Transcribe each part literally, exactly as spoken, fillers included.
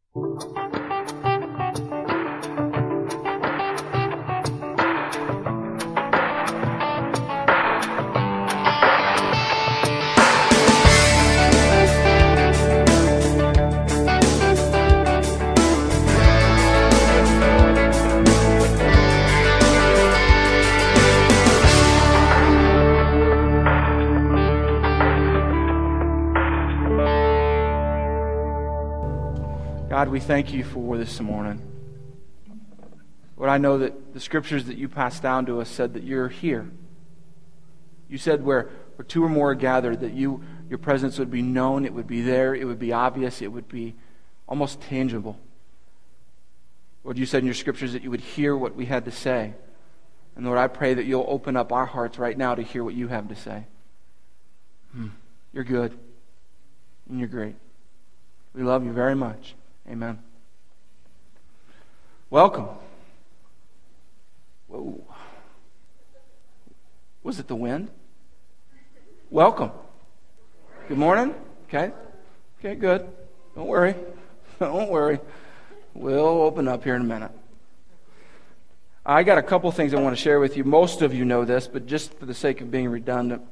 God, we thank you for this morning. Lord, I know that the scriptures that you passed down to us said that you're here. You said where, where two or more are gathered, that you your presence would be known, it would be there, it would be obvious, it would be almost tangible. Lord, you said in your scriptures that you would hear what we had to say. And Lord, I pray that you'll open up our hearts right now to hear what you have to say. Hmm. You're good. And you're great. We love you very much. Amen. Welcome. Whoa. Was it the wind? Welcome. Good morning. Okay. Okay, good. Don't worry. Don't worry. We'll open up here in a minute. I got a couple things I want to share with you. Most of you know this, but just for the sake of being redundant,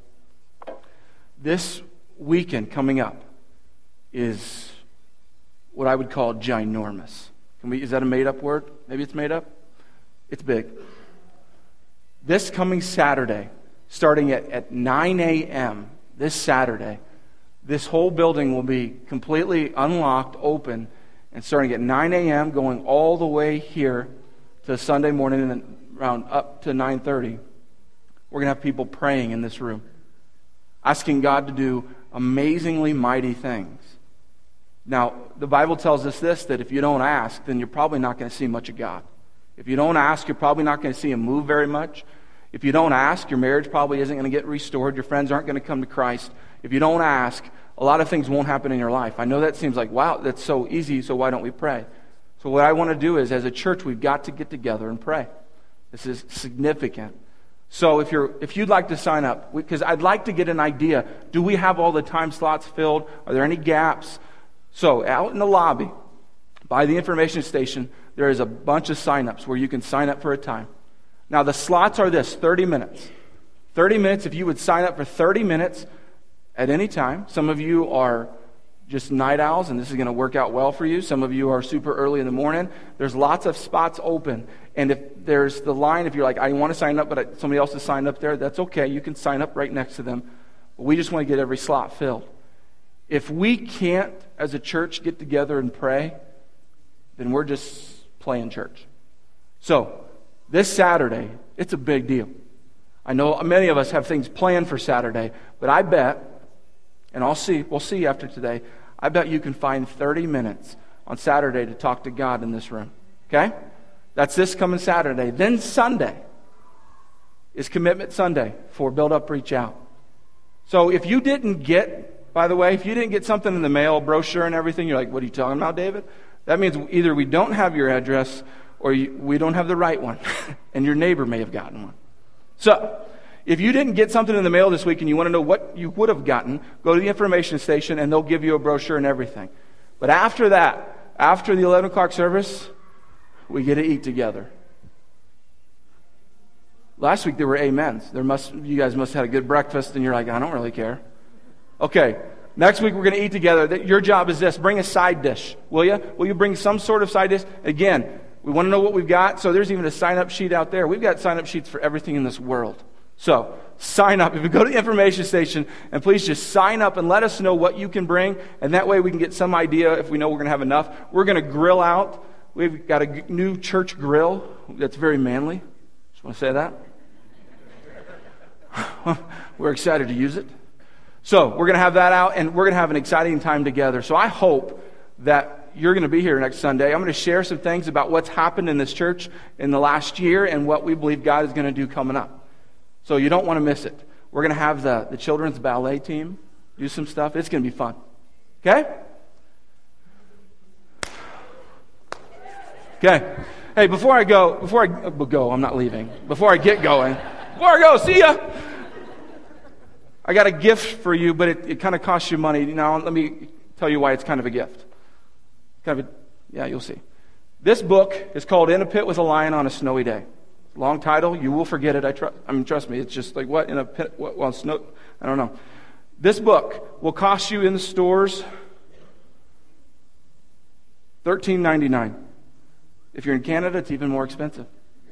this weekend coming up is what I would call ginormous. Can we, is that a made-up word? Maybe it's made up? It's big. This coming Saturday, starting at, at nine a.m., this Saturday, this whole building will be completely unlocked, open, and starting at nine a.m., going all the way here to Sunday morning and then around up to nine thirty, we're going to have people praying in this room, asking God to do amazingly mighty things. Now, the Bible tells us this, that if you don't ask, then you're probably not going to see much of God. If you don't ask, you're probably not going to see Him move very much. If you don't ask, your marriage probably isn't going to get restored. Your friends aren't going to come to Christ. If you don't ask, a lot of things won't happen in your life. I know that seems like, wow, that's so easy, so why don't we pray? So what I want to do is, as a church, we've got to get together and pray. This is significant. So if you're, if you'd like to sign up, because I'd like to get an idea, do we have all the time slots filled? Are there any gaps? So out in the lobby, by the information station, there is a bunch of sign-ups where you can sign up for a time. Now the slots are this, thirty minutes. thirty minutes, if you would sign up for thirty minutes at any time. Some of you are just night owls, and this is going to work out well for you. Some of you are super early in the morning. There's lots of spots open. And if there's the line, if you're like, I want to sign up, but somebody else is signed up there, that's okay. You can sign up right next to them. But we just want to get every slot filled. If we can't, as a church, get together and pray, then we're just playing church. So, this Saturday, it's a big deal. I know many of us have things planned for Saturday, but I bet, and I'll see, we'll see after today, I bet you can find thirty minutes on Saturday to talk to God in this room. Okay? That's this coming Saturday. Then Sunday is Commitment Sunday for Build Up, Reach Out. So if you didn't get... By the way, if you didn't get something in the mail, brochure and everything, you're like, what are you talking about, David? That means either we don't have your address or you, we don't have the right one. And your neighbor may have gotten one. So, if you didn't get something in the mail this week and you want to know what you would have gotten, go to the information station and they'll give you a brochure and everything. But after that, after the eleven o'clock service, we get to eat together. Last week there were amens. There must, you guys must have had a good breakfast and you're like, I don't really care. Okay, next week we're going to eat together. Your job is this. Bring a side dish, will you? Will you bring some sort of side dish? Again, we want to know what we've got, so there's even a sign-up sheet out there. We've got sign-up sheets for everything in this world. So, sign up. If you go to the information station, and please just sign up and let us know what you can bring, and that way we can get some idea if we know we're going to have enough. We're going to grill out. We've got a new church grill that's very manly. Just want to say that. We're excited to use it. So we're going to have that out, and we're going to have an exciting time together. So I hope that you're going to be here next Sunday. I'm going to share some things about what's happened in this church in the last year and what we believe God is going to do coming up. So you don't want to miss it. We're going to have the, the children's ballet team do some stuff. It's going to be fun. Okay? Okay. Hey, before I go, before I uh, go, I'm not leaving. Before I get going, before I go, see ya. I got a gift for you, but it, it kind of costs you money. Now, let me tell you why it's kind of a gift. Kind of a, Yeah, you'll see. This book is called In a Pit with a Lion on a Snowy Day. Long title. You will forget it. I trust. I mean, trust me. It's just like what in a pit? What? Well, snow. I don't know. This book will cost you in the stores thirteen ninety-nine. If you're in Canada, it's even more expensive.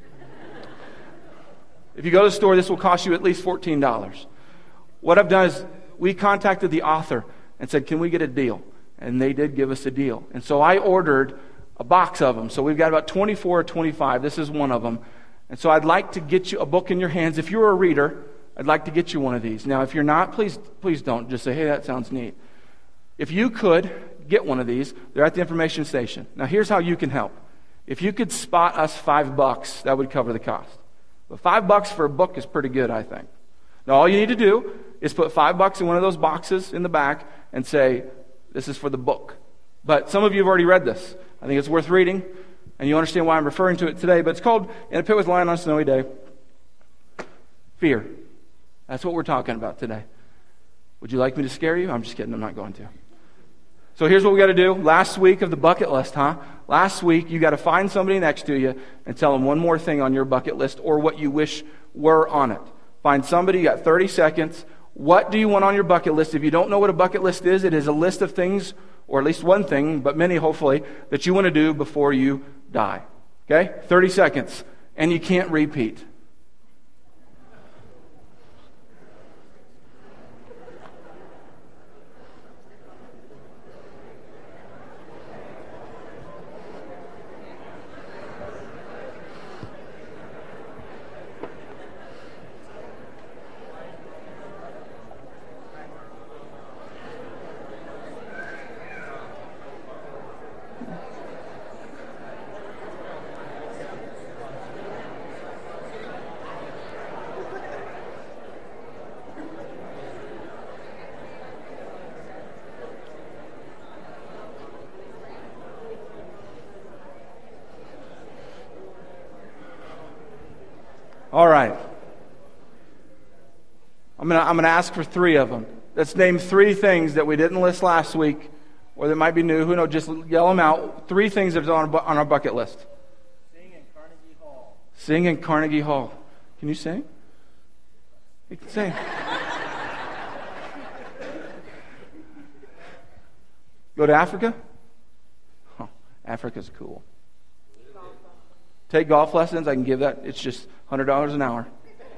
If you go to the store, this will cost you at least fourteen dollars. What I've done is we contacted the author and said, "Can we get a deal?" And they did give us a deal. And so I ordered a box of them. So we've got about twenty-four or twenty-five. This is one of them. And so I'd like to get you a book in your hands. If you're a reader, I'd like to get you one of these. Now, if you're not, please please don't. Just say, hey, that sounds neat. If you could get one of these, they're at the information station. Now, here's how you can help. If you could spot us five bucks, that would cover the cost. But five bucks for a book is pretty good, I think. Now, all you need to do is put five bucks in one of those boxes in the back and say, this is for the book. But some of you have already read this. I think it's worth reading, and you understand why I'm referring to it today. But it's called In a Pit with a Lion on a Snowy Day. Fear. That's what we're talking about today. Would you like me to scare you? I'm just kidding. I'm not going to. So here's what we got to do. Last week of the bucket list, huh? Last week, you got to find somebody next to you and tell them one more thing on your bucket list or what you wish were on it. Find somebody. You got thirty seconds. What do you want on your bucket list? If you don't know what a bucket list is, it is a list of things, or at least one thing, but many hopefully, that you want to do before you die. Okay? thirty seconds. And you can't repeat. All right. I'm going to I'm going to ask for three of them. Let's name three things that we didn't list last week, or that might be new. Who knows? Just yell them out. Three things that are on our, on our bucket list. Sing in Carnegie Hall. Sing in Carnegie Hall. Can you sing? You can sing. Go to Africa? Oh, Africa's cool. Take golf lessons. I can give that. It's just one hundred dollars an hour.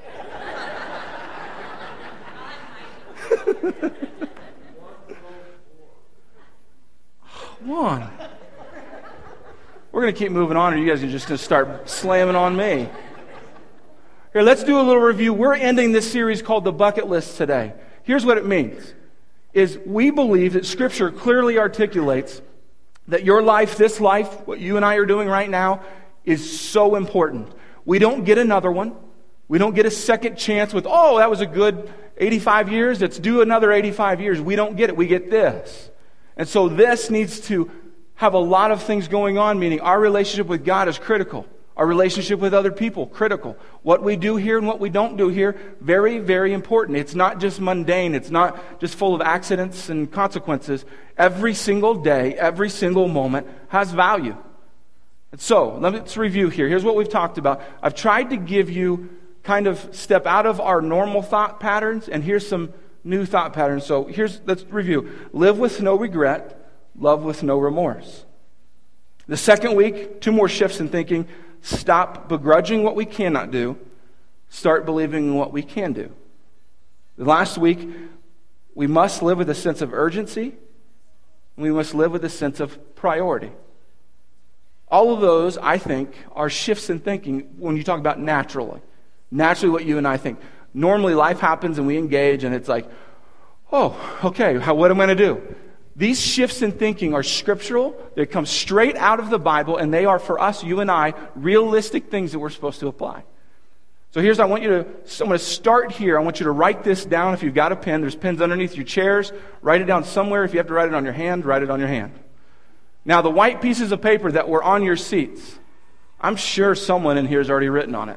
Come on. We're going to keep moving on, or you guys are just going to start slamming on me. Here, let's do a little review. We're ending this series called The Bucket List today. Here's what it means. Is we believe that Scripture clearly articulates that your life, this life, what you and I are doing right now, is so important. We don't get another one. We don't get a second chance with, oh, that was a good eighty-five years. Let's do another eighty-five years. We don't get it. We get this. And so this needs to have a lot of things going on, meaning our relationship with God is critical. Our relationship with other people, critical. What we do here and what we don't do here, very, very important. It's not just mundane. It's not just full of accidents and consequences. Every single day, every single moment has value. And so, let's review here. Here's what we've talked about. I've tried to give you kind of step out of our normal thought patterns, and here's some new thought patterns. So here's, let's review. Live with no regret, love with no remorse. The second week, two more shifts in thinking. Stop begrudging what we cannot do. Start believing in what we can do. The last week, we must live with a sense of urgency. We must live with a sense of priority. All of those, I think, are shifts in thinking when you talk about naturally. Naturally what you and I think. Normally life happens and we engage and it's like, oh, okay, how, what am I going to do? These shifts in thinking are scriptural. They come straight out of the Bible, and they are for us, you and I, realistic things that we're supposed to apply. So here's, I want you to, I'm going to start here. I want you to write this down. If you've got a pen, there's pens underneath your chairs. Write it down somewhere. If you have to write it on your hand, write it on your hand. Now, the white pieces of paper that were on your seats, I'm sure someone in here has already written on it.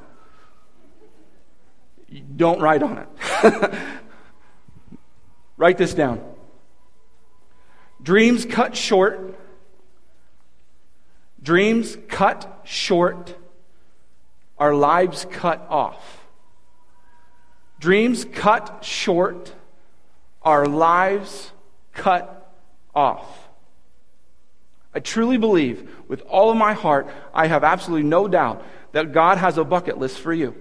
Don't write on it. Write this down. Dreams cut short, Dreams cut short, our lives cut off. Dreams cut short, our lives cut off. I truly believe with all of my heart, I have absolutely no doubt that God has a bucket list for you.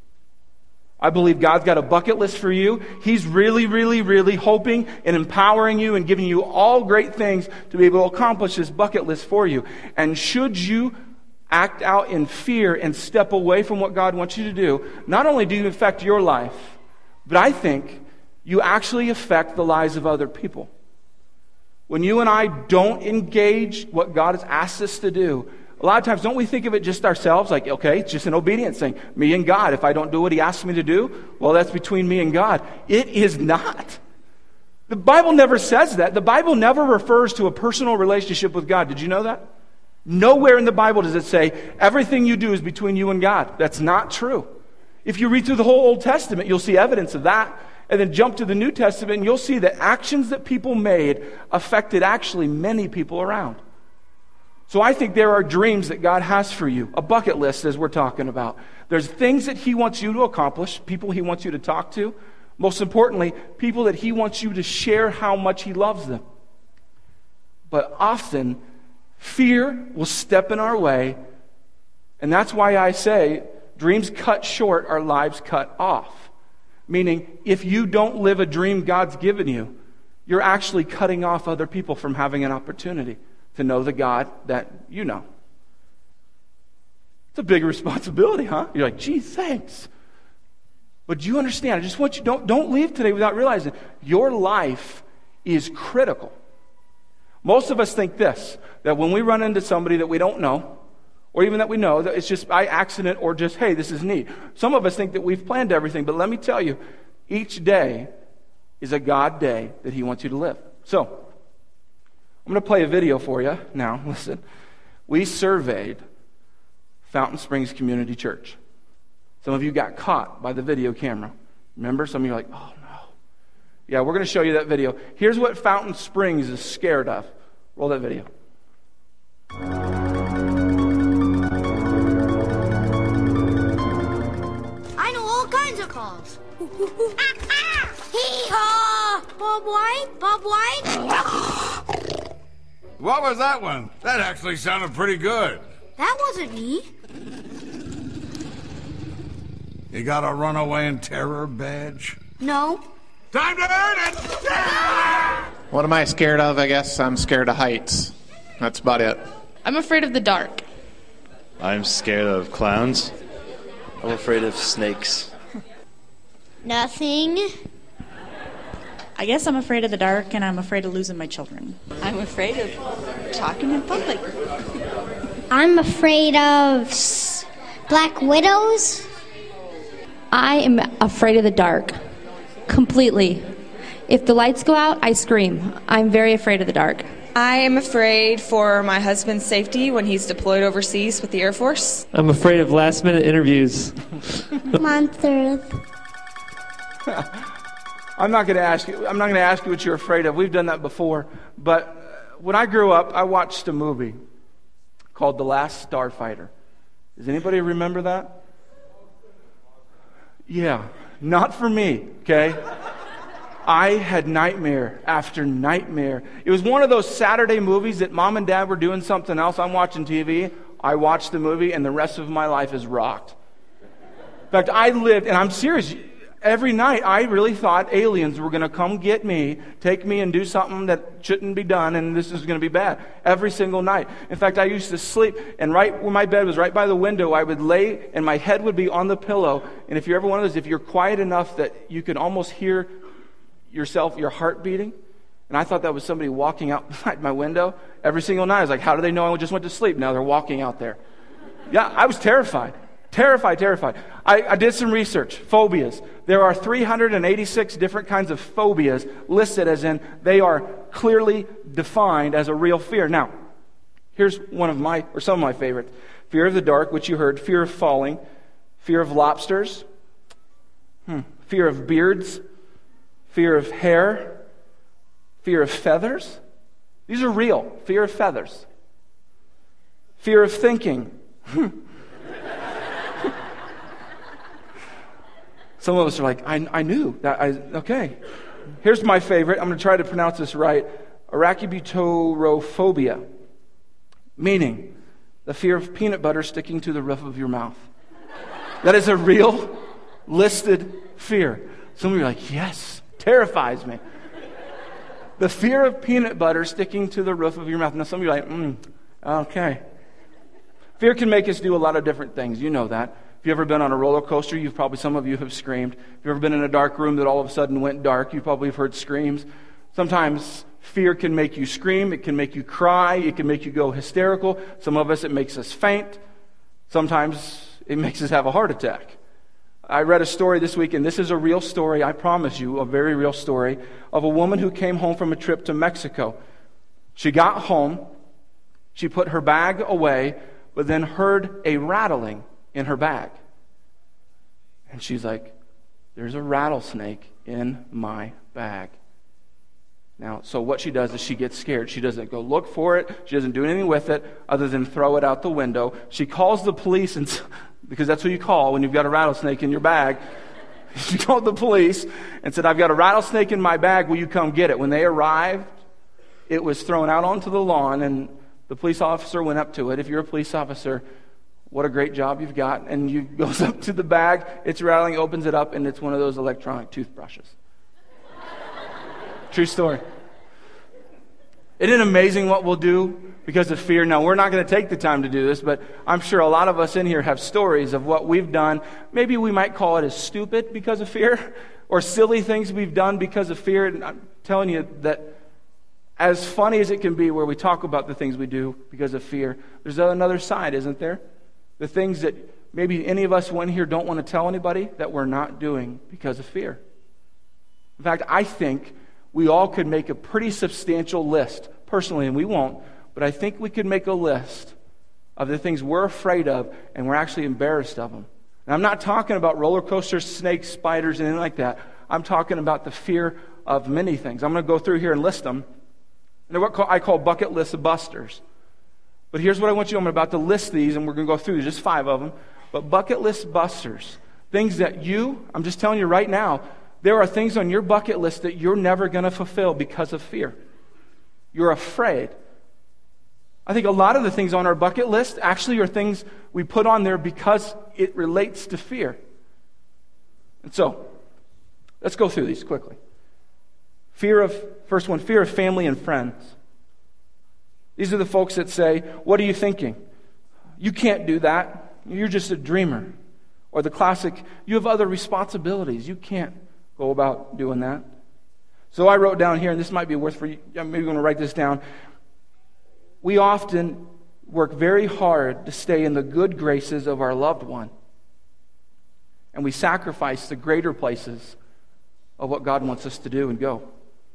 I believe God's got a bucket list for you. He's really, really, really hoping and empowering you and giving you all great things to be able to accomplish this bucket list for you. And should you act out in fear and step away from what God wants you to do, not only do you affect your life, but I think you actually affect the lives of other people. When you and I don't engage what God has asked us to do, a lot of times, don't we think of it just ourselves? Like, okay, it's just an obedience thing. Me and God. If I don't do what He asks me to do, well, that's between me and God. It is not. The Bible never says that. The Bible never refers to a personal relationship with God. Did you know that? Nowhere in the Bible does it say everything you do is between you and God. That's not true. If you read through the whole Old Testament, you'll see evidence of that. And then jump to the New Testament, and you'll see that actions that people made affected actually many people around. So I think there are dreams that God has for you, a bucket list as we're talking about. There's things that He wants you to accomplish, people He wants you to talk to. Most importantly, people that He wants you to share how much He loves them. But often, fear will step in our way, and that's why I say dreams cut short, our lives cut off. Meaning, if you don't live a dream God's given you, you're actually cutting off other people from having an opportunity to know the God that you know. It's a big responsibility, huh? You're like, gee, thanks. But do you understand? I just want you, don't, don't leave today without realizing your life is critical. Most of us think this, that when we run into somebody that we don't know, or even that we know, that it's just by accident or just, hey, this is neat. Some of us think that we've planned everything, but let me tell you, each day is a God day that He wants you to live. So, I'm going to play a video for you now. Listen. We surveyed Fountain Springs Community Church. Some of you got caught by the video camera. Remember? Some of you are like, oh no. Yeah, we're going to show you that video. Here's what Fountain Springs is scared of. Roll that video. I know all kinds of calls. Hee-haw! Bob White? Bob White? What was that one? That actually sounded pretty good. That wasn't me. You got a runaway in terror badge? No. Time to earn it! What am I scared of? I guess I'm scared of heights. That's about it. I'm afraid of the dark. I'm scared of clowns. I'm afraid of snakes. Nothing. I guess I'm afraid of the dark, and I'm afraid of losing my children. I'm afraid of talking in public. I'm afraid of s- black widows. I am afraid of the dark. Completely. If the lights go out, I scream. I'm very afraid of the dark. I am afraid for my husband's safety when he's deployed overseas with the Air Force. I'm afraid of last-minute interviews. Monsters. I'm not going to ask you. I'm not going to ask you what you're afraid of. We've done that before. But when I grew up, I watched a movie called The Last Starfighter. Does anybody remember that? Yeah, not for me. Okay. I had nightmare after nightmare. It was one of those Saturday movies that mom and dad were doing something else. I'm watching T V. I watched the movie, and the rest of my life is rocked. In fact, I lived, and I'm serious. Every night, I really thought aliens were going to come get me, take me and do something that shouldn't be done, and this is going to be bad. Every single night. In fact, I used to sleep, and right where my bed was, right by the window, I would lay, and my head would be on the pillow. And if you're ever one of those, if you're quiet enough that you can almost hear yourself, your heart beating, and I thought that was somebody walking outside my window every single night. I was like, how do they know I just went to sleep? Now they're walking out there. Yeah, I was terrified. Terrified, terrified. I, I did some research. Phobias. There are three hundred eighty-six different kinds of phobias listed as in they are clearly defined as a real fear. Now, here's one of my, or some of my favorites. Fear of the dark, which you heard. Fear of falling. Fear of lobsters. Hmm. Fear of beards. Fear of hair. Fear of feathers. These are real. Fear of feathers. Fear of thinking. Some of us are like, I, I knew that. I, okay. Here's my favorite. I'm going to try to pronounce this right. Arachibutorophobia. Meaning, the fear of peanut butter sticking to the roof of your mouth. That is a real listed fear. Some of you are like, yes, terrifies me. The fear of peanut butter sticking to the roof of your mouth. Now some of you are like, mm, okay. Fear can make us do a lot of different things. You know that. If you've ever been on a roller coaster, you've probably, some of you have screamed. If you've ever been in a dark room that all of a sudden went dark, you probably have heard screams. Sometimes fear can make you scream. It can make you cry. It can make you go hysterical. Some of us, it makes us faint. Sometimes it makes us have a heart attack. I read a story this week, and this is a real story, I promise you, a very real story, of a woman who came home from a trip to Mexico. She got home, she put her bag away, but then heard a rattling in her bag. And she's like, there's a rattlesnake in my bag. Now, so what she does is she gets scared. She doesn't go look for it. She doesn't do anything with it other than throw it out the window. She calls the police, and because that's who you call when you've got a rattlesnake in your bag. She called the police and said, I've got a rattlesnake in my bag. Will you come get it? When they arrived, it was thrown out onto the lawn, and the police officer went up to it. If you're a police officer, what a great job you've got. And you goes up to the bag, it's rattling, opens it up, and it's one of those electronic toothbrushes. True story. Isn't it amazing what we'll do because of fear? Now, we're not going to take the time to do this, but I'm sure a lot of us in here have stories of what we've done. Maybe we might call it as stupid because of fear, or silly things we've done because of fear. And I'm telling you that as funny as it can be where we talk about the things we do because of fear, there's another side, isn't there? The things that maybe any of us in here don't want to tell anybody that we're not doing because of fear. In fact, I think we all could make a pretty substantial list, personally, and we won't, but I think we could make a list of the things we're afraid of and we're actually embarrassed of them. And I'm not talking about roller coasters, snakes, spiders, anything like that. I'm talking about the fear of many things. I'm going to go through here and list them. And they're what I call bucket list busters. But here's what I want you to know. I'm about to list these, and we're going to go through just five of them. But bucket list busters, things that you, I'm just telling you right now, there are things on your bucket list that you're never going to fulfill because of fear. You're afraid. I think a lot of the things on our bucket list actually are things we put on there because it relates to fear. And so, let's go through these quickly. Fear of, first one, fear of family and friends. These are the folks that say, what are you thinking? You can't do that. You're just a dreamer. Or the classic, you have other responsibilities. You can't go about doing that. So I wrote down here, and this might be worth for you. I'm maybe going to write this down. We often work very hard to stay in the good graces of our loved one. And we sacrifice the greater places of what God wants us to do and go.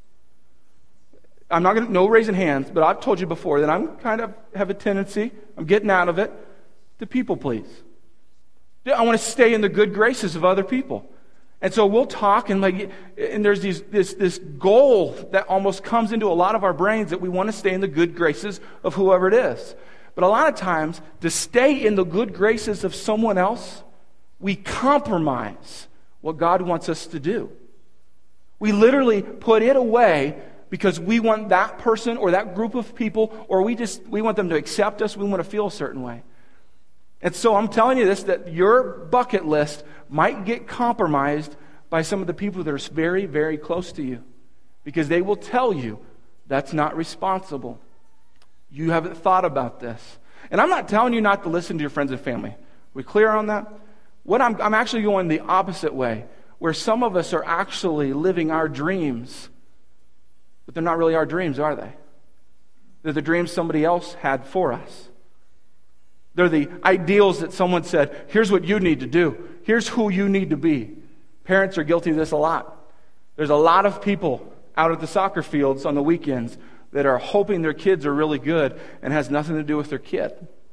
I'm not going to, no raising hands, but I've told you before that I'm kind of have a tendency, I'm getting out of it, to people please. I want to stay in the good graces of other people. And so we'll talk, and like, and there's these, this this goal that almost comes into a lot of our brains that we want to stay in the good graces of whoever it is. But a lot of times, to stay in the good graces of someone else, we compromise what God wants us to do. We literally put it away because we want that person or that group of people, or we just we want them to accept us. We want to feel a certain way. And so I'm telling you this, that your bucket list might get compromised by some of the people that are very, very close to you, because they will tell you that's not responsible. You haven't thought about this. And I'm not telling you not to listen to your friends and family. Are we clear on that? What I'm, I'm actually going the opposite way, where some of us are actually living our dreams, but they're not really our dreams, are they? They're the dreams somebody else had for us. They're the ideals that someone said, here's what you need to do. Here's who you need to be. Parents are guilty of this a lot. There's a lot of people out at the soccer fields on the weekends that are hoping their kids are really good and has nothing to do with their kid.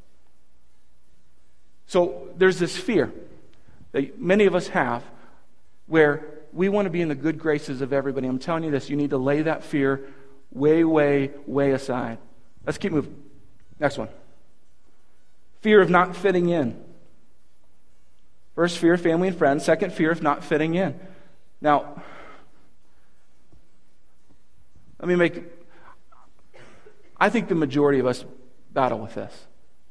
So there's this fear that many of us have where we want to be in the good graces of everybody. I'm telling you this, you need to lay that fear way, way, way aside. Let's keep moving. Next one. Fear of not fitting in. First, fear of family and friends. Second, fear of not fitting in. Now, let me make... I think the majority of us battle with this.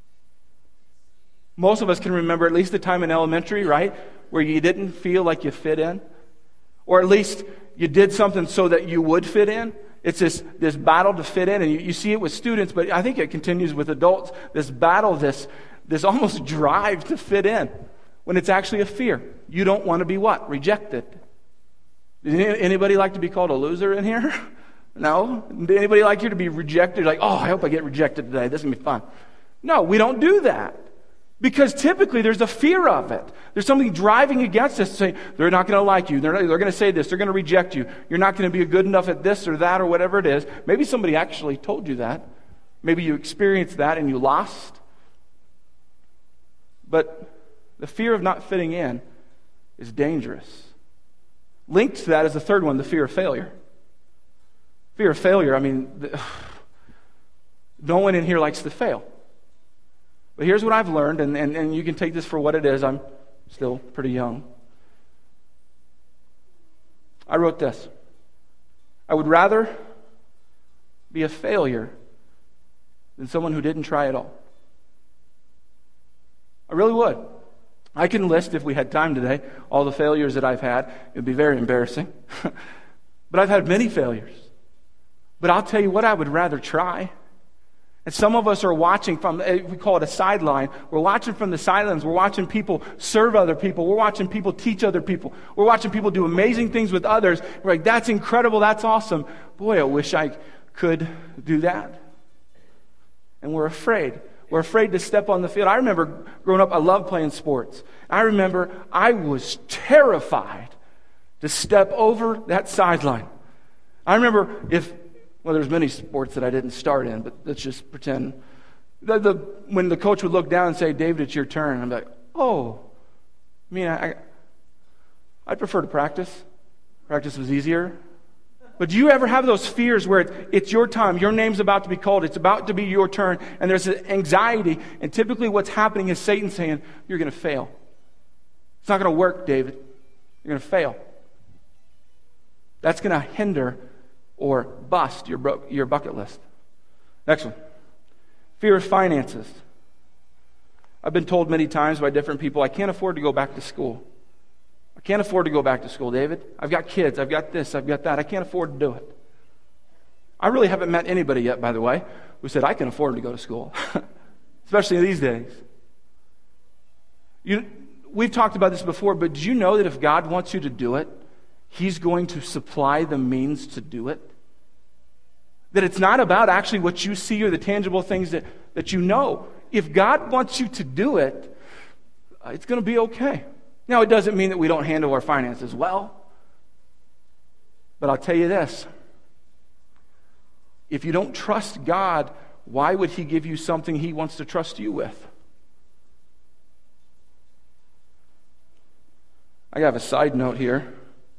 Most of us can remember at least the time in elementary, right, where you didn't feel like you fit in. Or at least you did something so that you would fit in. It's this, this battle to fit in, and you, you see it with students, but I think it continues with adults, this battle, this, this almost drive to fit in, when it's actually a fear. You don't want to be what? Rejected. Does anybody like to be called a loser in here? No? Does anybody like here to be rejected? Like, oh, I hope I get rejected today. This is going to be fun. No, we don't do that. Because typically there's a fear of it. There's something driving against us to say, they're not going to like you. They're, not, they're going to say this. They're going to reject you. You're not going to be good enough at this or that or whatever it is. Maybe somebody actually told you that. Maybe you experienced that and you lost. But the fear of not fitting in is dangerous. Linked to that is the third one, the fear of failure. Fear of failure, I mean, the, no one in here likes to fail. But here's what I've learned, and, and, and you can take this for what it is. I'm still pretty young. I wrote this. I would rather be a failure than someone who didn't try at all. I really would. I can list, if we had time today, all the failures that I've had. It would be very embarrassing. But I've had many failures. But I'll tell you what, I would rather try. And some of us are watching from, we call it a sideline. We're watching from the sidelines. We're watching people serve other people. We're watching people teach other people. We're watching people do amazing things with others. We're like, that's incredible. That's awesome. Boy, I wish I could do that. And we're afraid. We're afraid to step on the field. I remember growing up, I loved playing sports. I remember I was terrified to step over that sideline. I remember if... Well, there's many sports that I didn't start in, but let's just pretend. The, the, when the coach would look down and say, David, it's your turn, I'm like, oh. I mean, I, I'd prefer to practice. Practice was easier. But do you ever have those fears where it's, it's your time, your name's about to be called, it's about to be your turn, and there's an anxiety, and typically what's happening is Satan saying, you're going to fail. It's not going to work, David. You're going to fail. That's going to hinder or bust your, bro- your bucket list. Next one. Fear of finances. I've been told many times by different people, I can't afford to go back to school. I can't afford to go back to school, David. I've got kids. I've got this. I've got that. I can't afford to do it. I really haven't met anybody yet, by the way, who said, I can afford to go to school. Especially these days. You, we've talked about this before, but do you know that if God wants you to do it, He's going to supply the means to do it? That it's not about actually what you see or the tangible things that, that you know. If God wants you to do it, uh, it's going to be okay. Now, it doesn't mean that we don't handle our finances well. But I'll tell you this. If you don't trust God, why would He give you something He wants to trust you with? I have a side note here.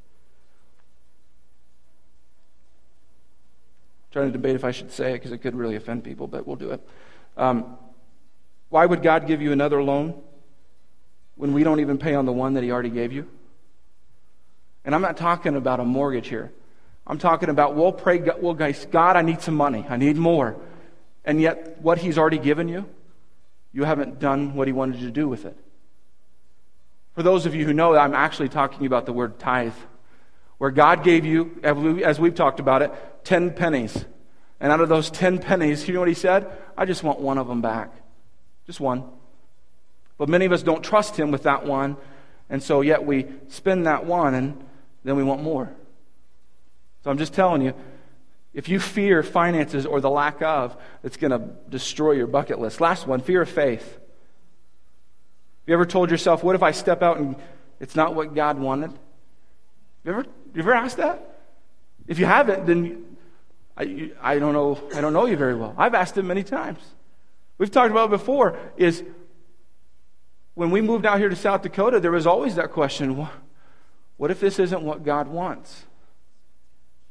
Trying to debate if I should say it because it could really offend people, but we'll do it. Um, why would God give you another loan when we don't even pay on the one that He already gave you? And I'm not talking about a mortgage here. I'm talking about, we'll pray, well, guys, God, I need some money. I need more. And yet, what He's already given you, you haven't done what He wanted you to do with it. For those of you who know, I'm actually talking about the word tithe. Where God gave you, as we've talked about it, ten pennies. And out of those ten pennies, you know what He said? I just want one of them back. Just one. But many of us don't trust Him with that one. And so yet we spend that one and then we want more. So I'm just telling you, if you fear finances or the lack of, it's going to destroy your bucket list. Last one, fear of faith. Have you ever told yourself, what if I step out and it's not what God wanted? You ever, you ever asked that? If you haven't, then I, I don't know. I don't know you very well. I've asked it many times. We've talked about it before. Is when we moved out here to South Dakota, there was always that question: what if this isn't what God wants?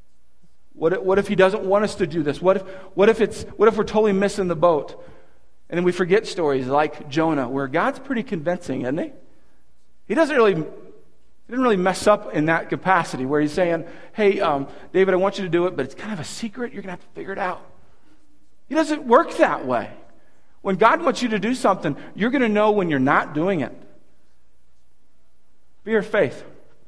What if, what if He doesn't want us to do this? What if what if it's what if we're totally missing the boat? And then we forget stories like Jonah, where God's pretty convincing, isn't he? He doesn't really, he didn't really mess up in that capacity where he's saying, hey, um, David, I want you to do it, but it's kind of a secret. You're going to have to figure it out. He doesn't work that way. When God wants you to do something, you're going to know when you're not doing it. Fear of faith.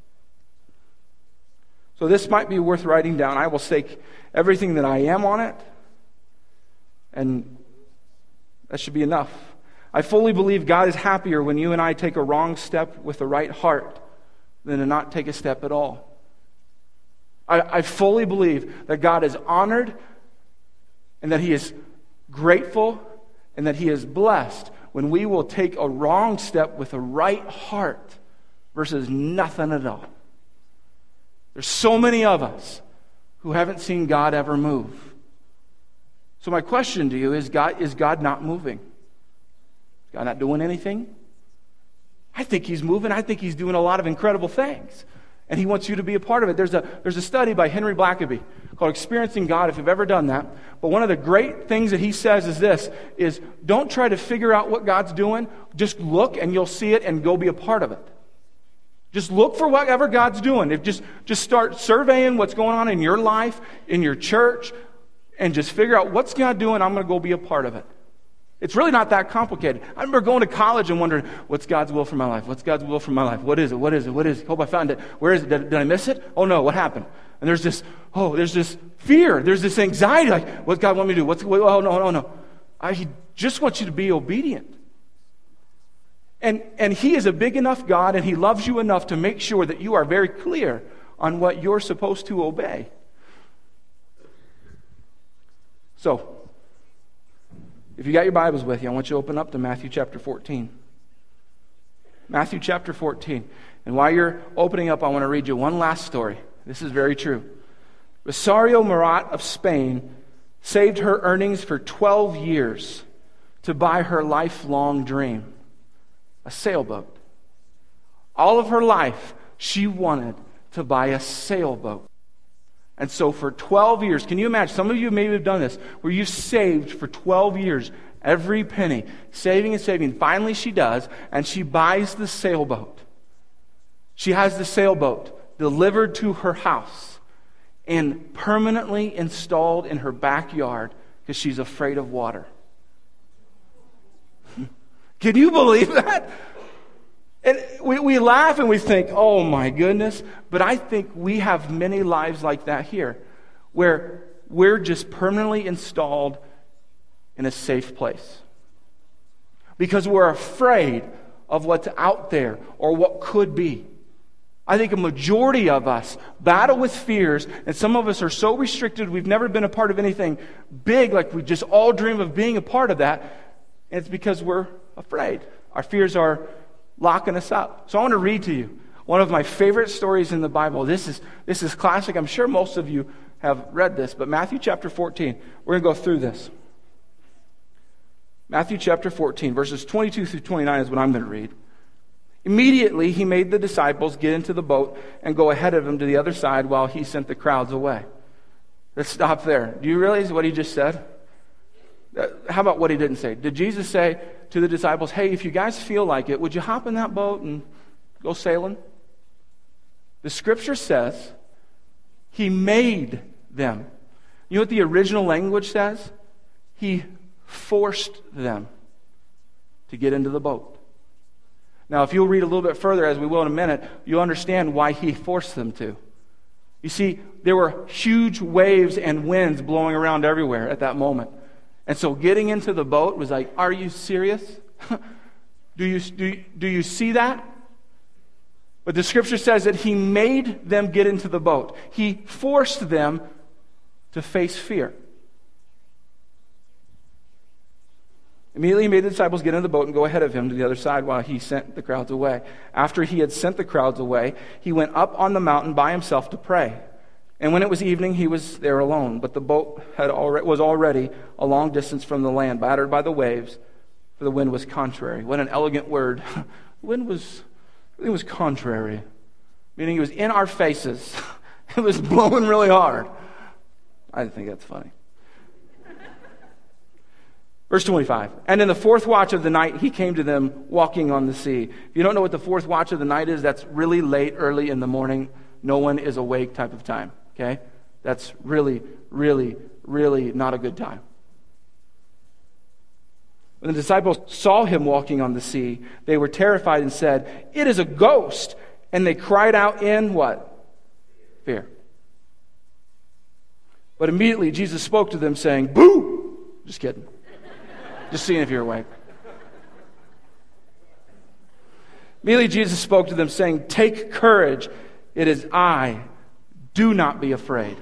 So this might be worth writing down. I will stake everything that I am on it, and that should be enough. I fully believe God is happier when you and I take a wrong step with the right heart than to not take a step at all. I, I fully believe that God is honored and that He is grateful and that He is blessed when we will take a wrong step with a right heart versus nothing at all. There's so many of us who haven't seen God ever move. So my question to you is, God, is God not moving? Is God not doing anything? I think He's moving. I think He's doing a lot of incredible things. And He wants you to be a part of it. There's a, there's a study by Henry Blackaby called Experiencing God, if you've ever done that. But one of the great things that he says is this, is don't try to figure out what God's doing. Just look and you'll see it and go be a part of it. Just look for whatever God's doing. If just, just start surveying what's going on in your life, in your church, and just figure out what's God doing. I'm going to go be a part of it. It's really not that complicated. I remember going to college and wondering, what's God's will for my life? What's God's will for my life? What is it? What is it? What is it? Hope I found it. Where is it? Did, did I miss it? Oh no, what happened? And there's this, oh, there's this fear. There's this anxiety. Like, what's God want me to do? What's, oh no, no, no. I, he just wants you to be obedient. And, and He is a big enough God, and He loves you enough to make sure that you are very clear on what you're supposed to obey. So, if you got your Bibles with you, I want you to open up to Matthew chapter fourteen. Matthew chapter fourteen. And while you're opening up, I want to read you one last story. This is very true. Rosario Murat of Spain saved her earnings for twelve years to buy her lifelong dream, a sailboat. All of her life, she wanted to buy a sailboat. And so for twelve years, can you imagine, some of you maybe have done this, where you saved for twelve years, every penny, saving and saving. Finally she does, and she buys the sailboat. She has the sailboat delivered to her house and permanently installed in her backyard because she's afraid of water. Can you believe that? And we, we laugh and we think, oh my goodness. But I think we have many lives like that here, where we're just permanently installed in a safe place. Because we're afraid of what's out there or what could be. I think a majority of us battle with fears, and some of us are so restricted we've never been a part of anything big, like we just all dream of being a part of that. And it's because we're afraid. Our fears are locking us up. So I want to read to you one of my favorite stories in the Bible. This is this is classic. I'm sure most of you have read this, but Matthew chapter fourteen. We're going to go through this. Matthew chapter fourteen, verses twenty-two through twenty-nine is what I'm going to read. Immediately he made the disciples get into the boat and go ahead of him to the other side while he sent the crowds away. Let's stop there. Do you realize what he just said? How about what he didn't say? Did Jesus say to the disciples, hey, if you guys feel like it, would you hop in that boat and go sailing? The scripture says he made them. You know what the original language says? He forced them to get into the boat. Now, if you'll read a little bit further, as we will in a minute, you'll understand why he forced them to. You see, there were huge waves and winds blowing around everywhere at that moment. And so getting into the boat was like, are you serious? do you, do you, do you see that? But the scripture says that he made them get into the boat. He forced them to face fear. Immediately he made the disciples get into the boat and go ahead of him to the other side while he sent the crowds away. After he had sent the crowds away, he went up on the mountain by himself to pray. And when it was evening, he was there alone. But the boat had already, was already a long distance from the land, battered by the waves, for the wind was contrary. What an elegant word. The wind was, it was contrary, meaning it was in our faces. It was blowing really hard. I think that's funny. Verse twenty-five, and in the fourth watch of the night, he came to them walking on the sea. If you don't know what the fourth watch of the night is, that's really late, early in the morning. No one is awake type of time, okay? That's really, really, really not a good time. When the disciples saw him walking on the sea, they were terrified and said, "It is a ghost." And they cried out in what? Fear. But immediately Jesus spoke to them saying, "Boo!" Just kidding. Just seeing if you're awake. Immediately Jesus spoke to them saying, "Take courage. It is I. Do not be afraid."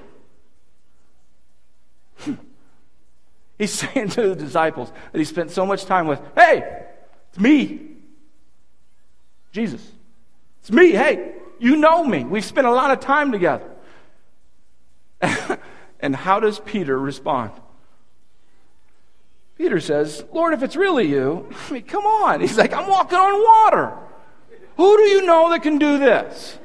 He's saying to the disciples that he spent so much time with, "Hey, it's me. Jesus. It's me. Hey, you know me. We've spent a lot of time together." And how does Peter respond? Peter says, "Lord, if it's really you, I mean, come on." He's like, "I'm walking on water. Who do you know that can do this?"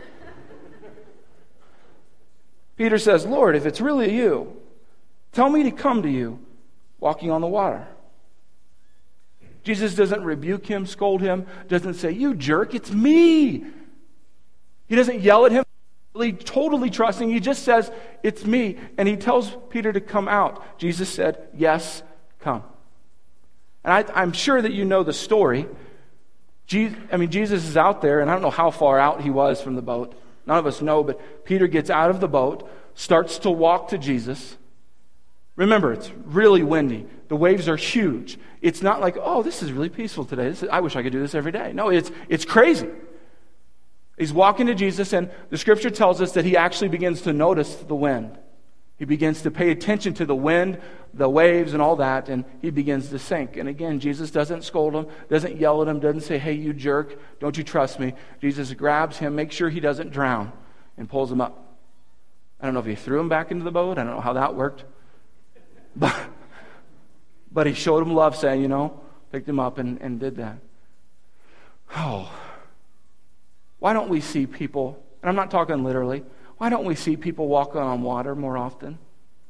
Peter says, "Lord, if it's really you, tell me to come to you walking on the water." Jesus doesn't rebuke him, scold him, doesn't say, "You jerk, it's me." He doesn't yell at him, really totally trusting. He just says, "It's me." And he tells Peter to come out. Jesus said, "Yes, come." And I, I'm sure that you know the story. Jesus, I mean, Jesus is out there, and I don't know how far out he was from the boat. None of us know, but Peter gets out of the boat, starts to walk to Jesus. Remember, it's really windy. The waves are huge. It's not like, "Oh, this is really peaceful today. This is, I wish I could do this every day." No, it's it's crazy. He's walking to Jesus, and the scripture tells us that he actually begins to notice the wind. He begins to pay attention to the wind, the waves, and all that, and he begins to sink. And again, Jesus doesn't scold him, doesn't yell at him, doesn't say, "Hey, you jerk, don't you trust me?" Jesus grabs him, makes sure he doesn't drown, and pulls him up. I don't know if he threw him back into the boat. I don't know how that worked. But, but he showed him love, saying, you know, picked him up and, and did that. Oh, why don't we see people, and I'm not talking literally, why don't we see people walking on water more often?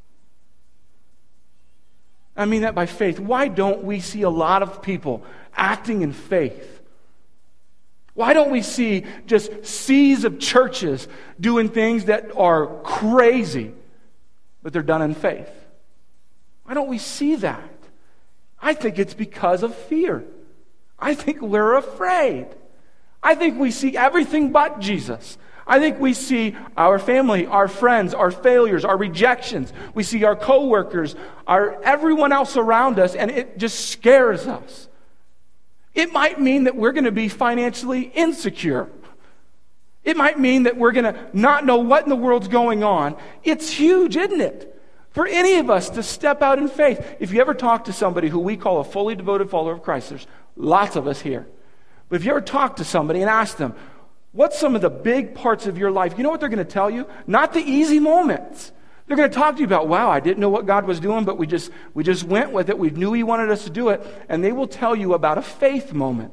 I mean that by faith. Why don't we see a lot of people acting in faith? Why don't we see just seas of churches doing things that are crazy, but they're done in faith? Why don't we see that? I think it's because of fear. I think we're afraid. I think we see everything but Jesus. I think we see our family, our friends, our failures, our rejections. We see our coworkers, our everyone else around us, and it just scares us. It might mean that we're going to be financially insecure. It might mean that we're going to not know what in the world's going on. It's huge, isn't it? For any of us to step out in faith. If you ever talk to somebody who we call a fully devoted follower of Christ, there's lots of us here. But if you ever talk to somebody and ask them, what's some of the big parts of your life? You know what they're going to tell you? Not the easy moments. They're going to talk to you about, wow, I didn't know what God was doing, but we just we just went with it. We knew He wanted us to do it. And they will tell you about a faith moment.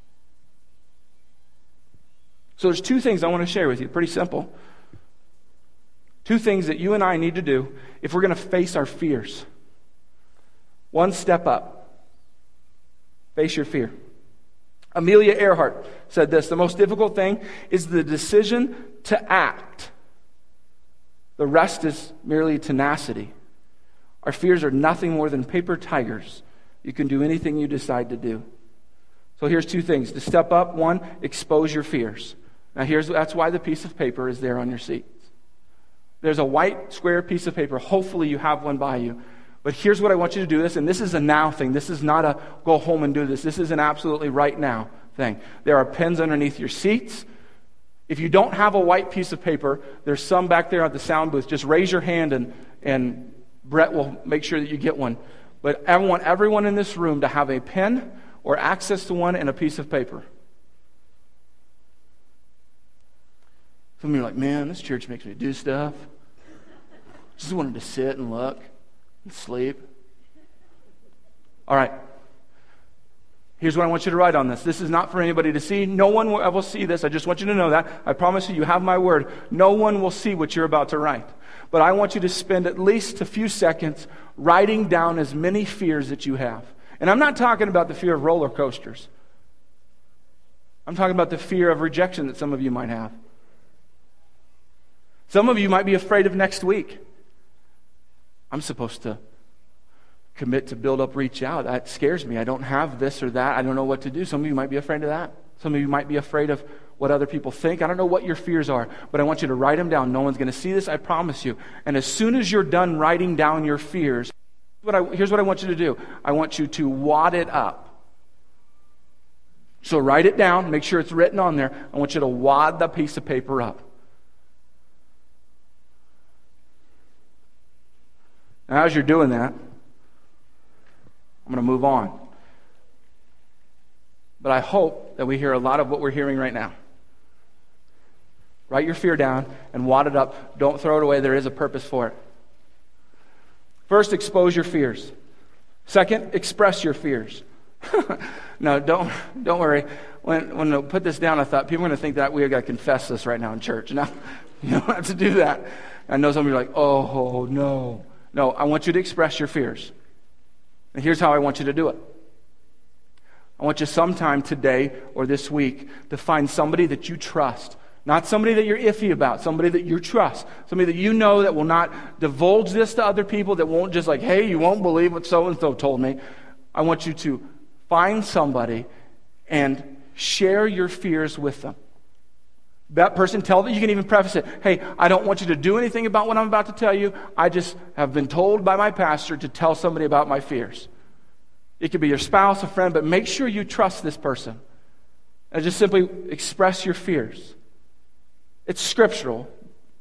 So there's two things I want to share with you. Pretty simple. Two things that you and I need to do if we're going to face our fears. One, step up. Face your fear. Amelia Earhart said this: the most difficult thing is the decision to act. The rest is merely tenacity. Our fears are nothing more than paper tigers. You can do anything you decide to do. So here's two things. To step up, one, expose your fears. Now here's that's why the piece of paper is there on your seats. There's a white square piece of paper. Hopefully you have one by you. But here's what I want you to do this, and this is a now thing. This is not a go home and do this. This is an absolutely right now thing. There are pens underneath your seats. If you don't have a white piece of paper, there's some back there at the sound booth. Just raise your hand and, and Brett will make sure that you get one. But I want everyone in this room to have a pen or access to one and a piece of paper. Some of you are like, man, this church makes me do stuff. Just wanted to sit and look and sleep. All right. Here's what I want you to write on this. This is not for anybody to see. No one will ever see this. I just want you to know that. I promise you, you have my word. No one will see what you're about to write. But I want you to spend at least a few seconds writing down as many fears that you have. And I'm not talking about the fear of roller coasters. I'm talking about the fear of rejection that some of you might have. Some of you might be afraid of next week. I'm supposed to commit to build up, reach out. That scares me. I don't have this or that. I don't know what to do. Some of you might be afraid of that. Some of you might be afraid of what other people think. I don't know what your fears are, but I want you to write them down. No one's going to see this, I promise you. And as soon as you're done writing down your fears, what I, here's what I want you to do. I want you to wad it up. So write it down. Make sure it's written on there. I want you to wad the piece of paper up. Now, as you're doing that, I'm going to move on. But I hope that we hear a lot of what we're hearing right now. Write your fear down and wad it up. Don't throw it away. There is a purpose for it. First, expose your fears. Second, express your fears. No, don't don't worry. When when I put this down, I thought people are going to think that we got to confess this right now in church. No, you don't have to do that. I know some of you are like, oh, no. No, I want you to express your fears. And here's how I want you to do it. I want you sometime today or this week to find somebody that you trust. Not somebody that you're iffy about, somebody that you trust. Somebody that you know that will not divulge this to other people, that won't just like, hey, you won't believe what so-and-so told me. I want you to find somebody and share your fears with them. That person, tell them, you can even preface it, hey, I don't want you to do anything about what I'm about to tell you. I just have been told by my pastor to tell somebody about my fears. It could be your spouse, a friend, but make sure you trust this person. And just simply express your fears. It's scriptural.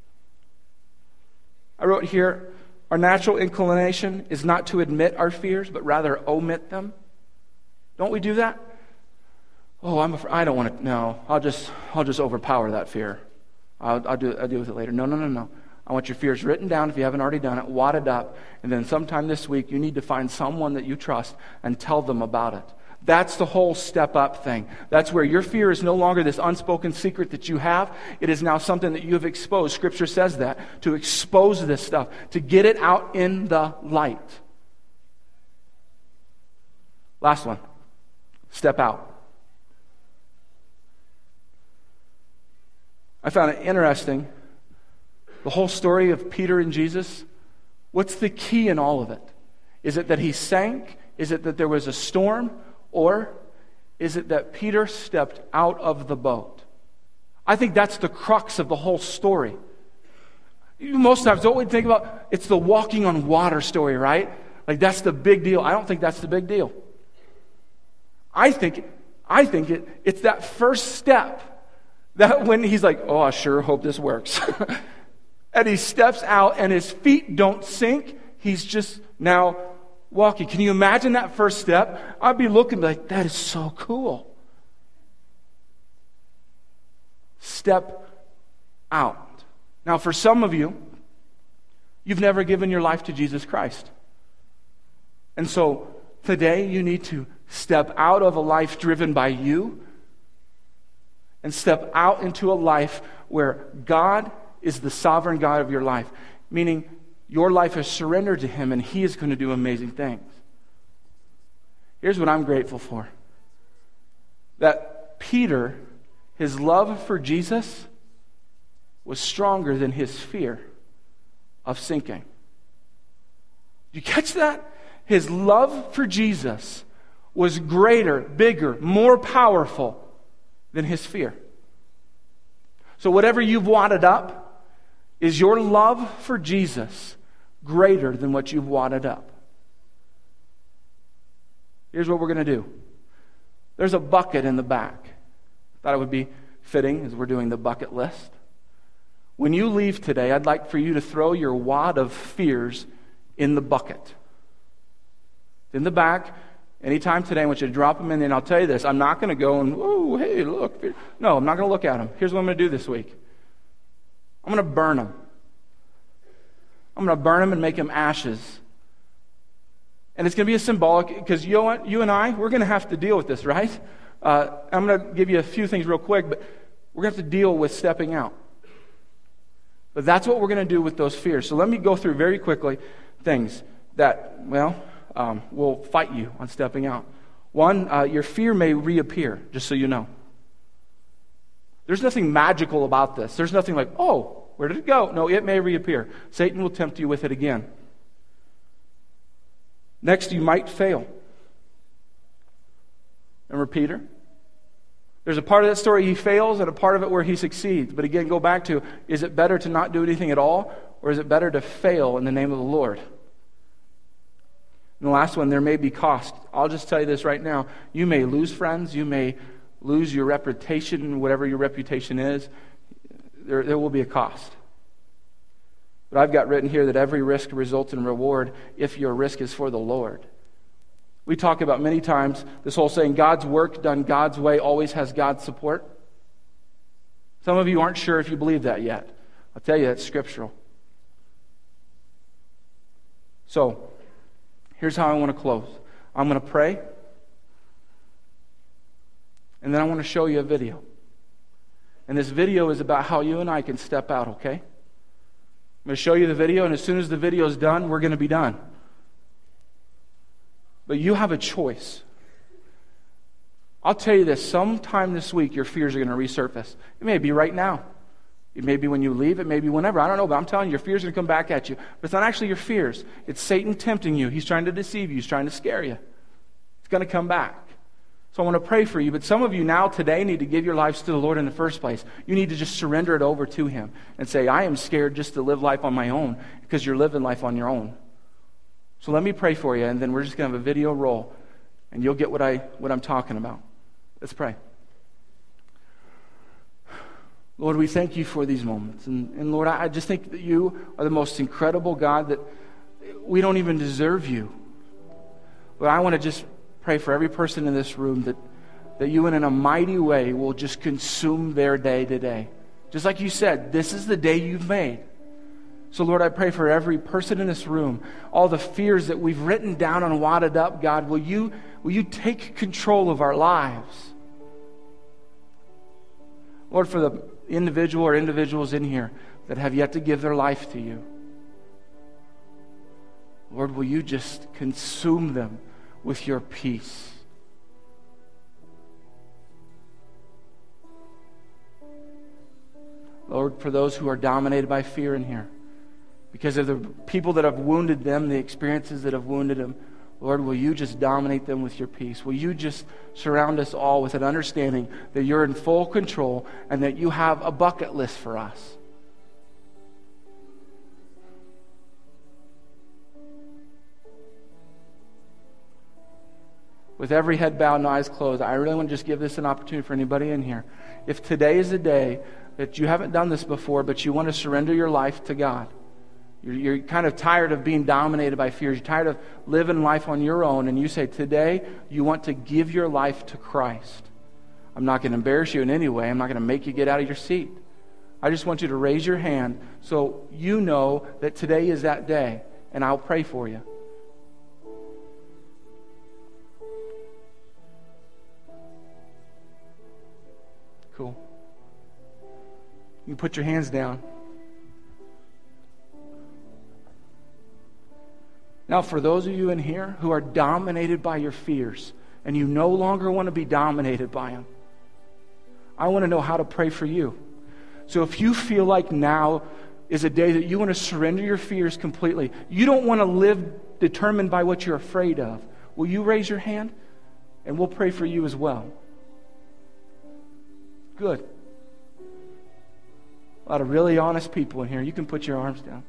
I wrote here, our natural inclination is not to admit our fears, but rather omit them. Don't we do that? Oh, I'm afraid. I don't want to. No, I'll just, I'll just overpower that fear. I'll, I'll do, I'll deal with it later. No, no, no, no. I want your fears written down if you haven't already done it, wadded up, and then sometime this week you need to find someone that you trust and tell them about it. That's the whole step up thing. That's where your fear is no longer this unspoken secret that you have. It is now something that you have exposed. Scripture says that, to expose this stuff, to get it out in the light. Last one. Step out. I found it interesting. The whole story of Peter and Jesus, what's the key in all of it? Is it that he sank? Is it that there was a storm? Or is it that Peter stepped out of the boat? I think that's the crux of the whole story. Most times, what we think about, it's the walking on water story, right? Like that's the big deal. I don't think that's the big deal. I think, I think it, it's that first step that when he's like, oh, I sure hope this works. And he steps out and his feet don't sink. He's just now walking. Can you imagine that first step? I'd be looking like, that is so cool. Step out. Now, for some of you, you've never given your life to Jesus Christ. And so today you need to step out of a life driven by you and step out into a life where God is the sovereign God of your life, meaning your life is surrendered to Him and He is going to do amazing things. Here's what I'm grateful for. That Peter, his love for Jesus was stronger than his fear of sinking. Did you catch that? His love for Jesus was greater, bigger, more powerful than his fear. So whatever you've wadded up, is your love for Jesus greater than what you've wadded up? Here's what we're going to do. There's a bucket in the back. Thought it would be fitting as we're doing the bucket list. When you leave today, I'd like for you to throw your wad of fears in the bucket. It's in the back. Anytime today, I want you to drop them in there. And I'll tell you this, I'm not going to go and, oh, hey, look. No, I'm not going to look at them. Here's what I'm going to do this week. I'm going to burn them. I'm going to burn them and make them ashes. And it's going to be a symbolic, because you know what? You and I, we're going to have to deal with this, right? Uh, I'm going to give you a few things real quick, but we're going to have to deal with stepping out. But that's what we're going to do with those fears. So let me go through very quickly things that, well, um, will fight you on stepping out. One, uh, your fear may reappear, just so you know. There's nothing magical about this. There's nothing like, oh, where did it go? No, it may reappear. Satan will tempt you with it again. Next, you might fail. Remember Peter? There's a part of that story he fails and a part of it where he succeeds. But again, go back to, is it better to not do anything at all, or is it better to fail in the name of the Lord? And the last one, there may be cost. I'll just tell you this right now. You may lose friends. You may lose your reputation, whatever your reputation is. There, there will be a cost. But I've got written here that every risk results in reward if your risk is for the Lord. We talk about many times this whole saying, God's work done God's way always has God's support. Some of you aren't sure if you believe that yet. I'll tell you, that's scriptural. So, here's how I want to close. I'm going to pray, and then I want to show you a video. And this video is about how you and I can step out, okay? I'm going to show you the video, and as soon as the video is done, we're going to be done. But you have a choice. I'll tell you this, sometime this week your fears are going to resurface. It may be right now. It may be when you leave. It may be whenever. I don't know, but I'm telling you, your fears are going to come back at you. But it's not actually your fears. It's Satan tempting you. He's trying to deceive you. He's trying to scare you. It's going to come back. So I want to pray for you. But some of you now today need to give your lives to the Lord in the first place. You need to just surrender it over to Him and say, I am scared just to live life on my own, because you're living life on your own. So let me pray for you, and then we're just going to have a video roll, and you'll get what, I, what I'm talking about. Let's pray. Lord, we thank you for these moments. And, and Lord, I just think that you are the most incredible God, that we don't even deserve you. But I want to just pray for every person in this room that, that you in a mighty way will just consume their day today. Just like you said, this is the day you've made. So Lord, I pray for every person in this room, all the fears that we've written down and wadded up, God, will you, will you take control of our lives? Lord, for the individual or individuals in here that have yet to give their life to you, Lord, will you just consume them with your peace? Lord, for those who are dominated by fear in here, because of the people that have wounded them, the experiences that have wounded them, Lord, will you just dominate them with your peace? Will you just surround us all with an understanding that you're in full control and that you have a bucket list for us? With every head bowed and eyes closed, I really want to just give this an opportunity for anybody in here. If today is the day that you haven't done this before, but you want to surrender your life to God, You're, you're kind of tired of being dominated by fears. You're tired of living life on your own. And you say, today, you want to give your life to Christ. I'm not going to embarrass you in any way. I'm not going to make you get out of your seat. I just want you to raise your hand so you know that today is that day. And I'll pray for you. Cool. You can put your hands down. Now, for those of you in here who are dominated by your fears and you no longer want to be dominated by them, I want to know how to pray for you. So if you feel like now is a day that you want to surrender your fears completely, you don't want to live determined by what you're afraid of, will you raise your hand? And we'll pray for you as well. Good. A lot of really honest people in here. You can put your arms down.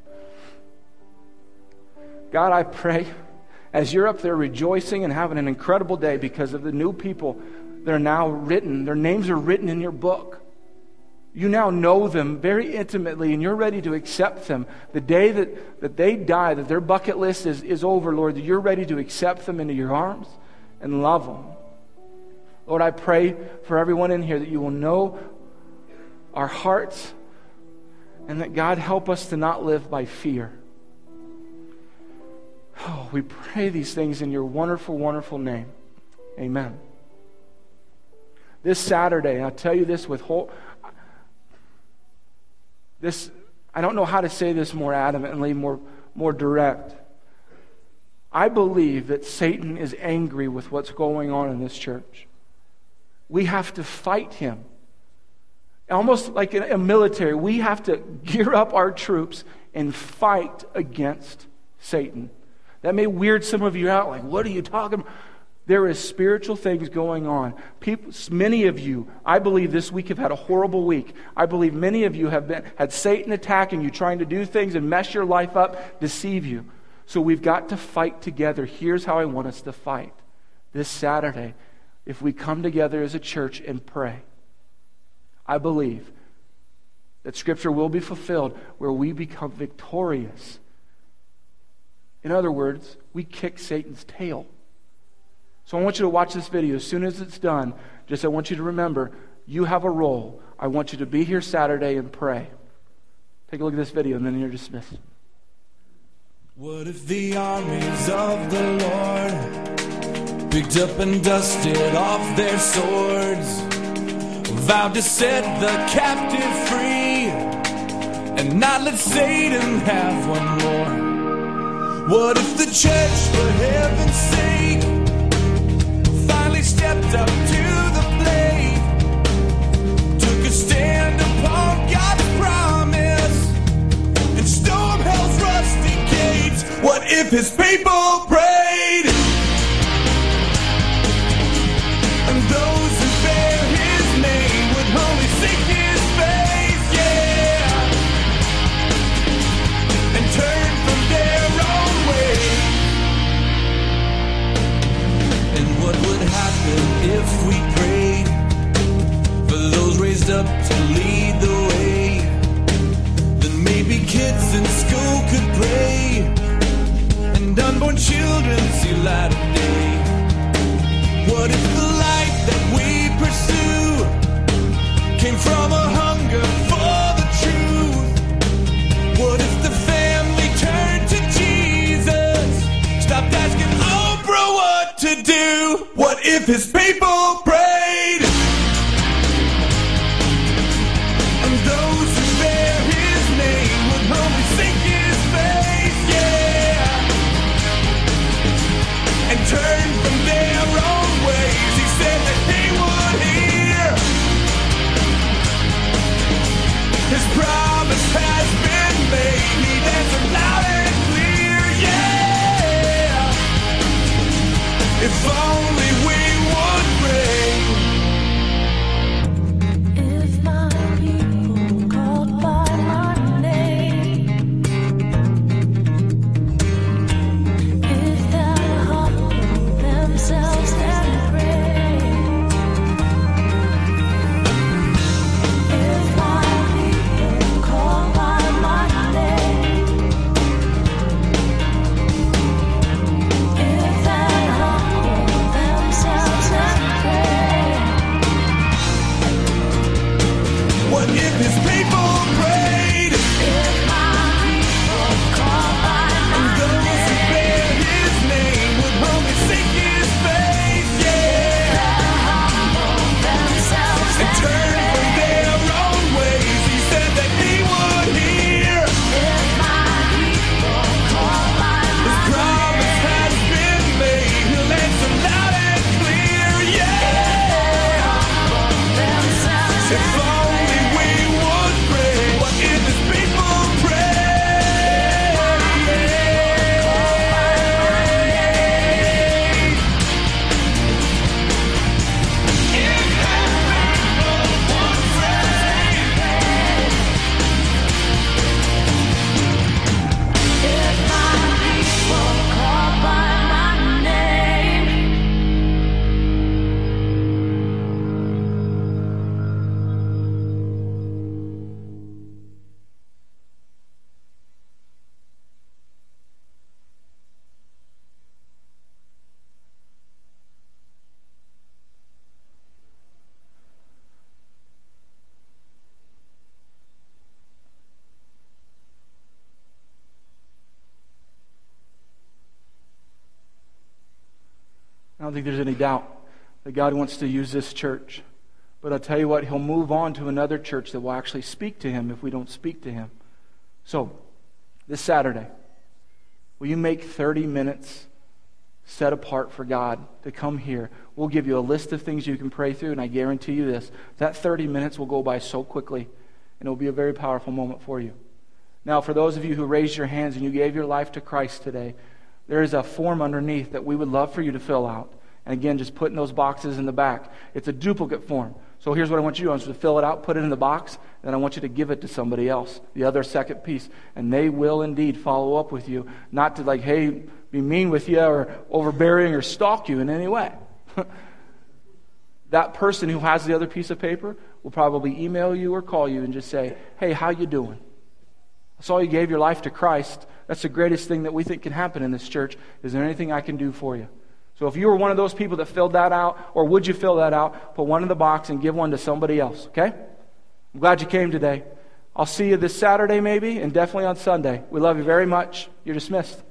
God, I pray as you're up there rejoicing and having an incredible day because of the new people that are now written, their names are written in your book. You now know them very intimately and you're ready to accept them. The day that, that they die, that their bucket list is, is over, Lord, that you're ready to accept them into your arms and love them. Lord, I pray for everyone in here that you will know our hearts and that, God, help us to not live by fear. Oh, we pray these things in your wonderful, wonderful name. Amen. This Saturday, I'll tell you this with whole... This, I don't know how to say this more adamantly, more, more direct. I believe that Satan is angry with what's going on in this church. We have to fight him. Almost like in a military, we have to gear up our troops and fight against Satan. That may weird some of you out, like, what are you talking about? There is spiritual things going on. People, many of you, I believe this week have had a horrible week. I believe many of you have been had Satan attacking you, trying to do things and mess your life up, deceive you. So we've got to fight together. Here's how I want us to fight. This Saturday, if we come together as a church and pray, I believe that Scripture will be fulfilled where we become victorious. In other words, we kick Satan's tail. So I want you to watch this video. As soon as it's done, just I want you to remember, you have a role. I want you to be here Saturday and pray. Take a look at this video and then you're dismissed. What if the armies of the Lord picked up and dusted off their swords, vowed to set the captive free and not let Satan have one more? What if the church, for heaven's sake, finally stepped up to the plate, took a stand upon God's promise, and stormed hell's rusty gates? What if his people prayed, and those who bear his name would only seek his face, yeah, and turn from their own way? And what would happen if we prayed for those raised up to lead the way? Then maybe kids in school could pray, and unborn children see light of day. What if the light that we pursue came from a hunger for the truth? What if the family turned to Jesus, stopped asking Oprah what to do? What if his people prayed, and those who bear his name would only seek his face, yeah, and turn from their own ways? He said that he would hear. His promise has been made. He answered loud and clear, yeah. If only we would pray. If my people called by my name, if they'll humble themselves and pray, if my people called by my name, if they'll humble themselves and pray. What if his people prayed, if my people called by my name, and those who bear his name would only seek his face, yeah, humble themselves and turn from their own ways? He said that he would hear. If my people called by my name, his promise has been made. He'll answer loud and clear, yeah, humble themselves. If only we would pray. What if his people pray? If my people call by my name. I don't think there's any doubt that God wants to use this church. But I'll tell you what, he'll move on to another church that will actually speak to him if we don't speak to him. So, this Saturday, will you make thirty minutes set apart for God to come here. We'll give you a list of things you can pray through, and I guarantee you this, that thirty minutes will go by so quickly, and it will be a very powerful moment for you. Now, for those of you who raised your hands and you gave your life to Christ today, there is a form underneath that we would love for you to fill out. And again, just put in those boxes in the back. It's a duplicate form. So here's what I want you to do. I want you to fill it out, put it in the box, and then I want you to give it to somebody else, the other second piece. And they will indeed follow up with you, not to like, hey, be mean with you or overbearing or stalk you in any way. That person who has the other piece of paper will probably email you or call you and just say, hey, how you doing? I saw you gave your life to Christ. That's the greatest thing that we think can happen in this church. Is there anything I can do for you? So if you were one of those people that filled that out, or would you fill that out, put one in the box and give one to somebody else, okay? I'm glad you came today. I'll see you this Saturday maybe, and definitely on Sunday. We love you very much. You're dismissed.